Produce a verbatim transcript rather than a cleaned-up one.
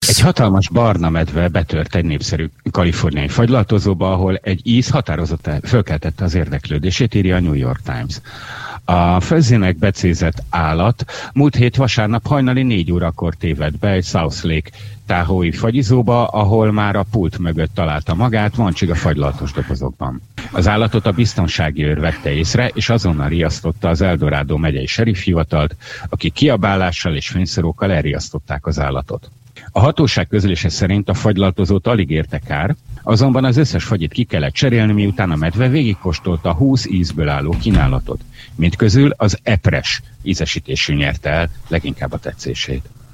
Egy hatalmas barna medve betört egy népszerű kaliforniai fagylaltozóba, ahol egy íz határozottan fölkeltette az érdeklődését, írja a New York Times. A Fuzzynek becézett állat múlt hét vasárnap hajnali négy órakor tévedt be egy South Lake Tahoe fagyizóba, ahol már a pult mögött találta magát, vancsiga fagylaltos dobozokban. Az állatot a biztonsági őr vette észre, és azonnal riasztotta az Eldorado megyei seriffhivatalt, akik kiabálással és fényszórókkal elriasztották az állatot. A hatóság közlése szerint a fagylaltozót alig érte kár, azonban az összes fagyit ki kellett cserélni, miután a medve végigkóstolta húsz ízből álló kínálatot. Mindközül az epres ízesítésű nyerte el leginkább a tetszését.